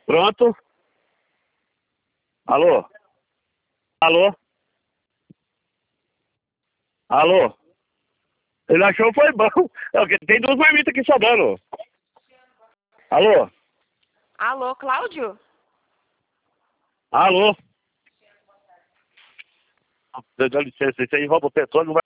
Pronto. Alô? Alô? Alô? Ele achou que foi bom. É, porque tem duas marmitas aqui sobrando. Alô? Alô, Cláudio? Alô? Dá licença, isso aí rouba o petróleo, não vai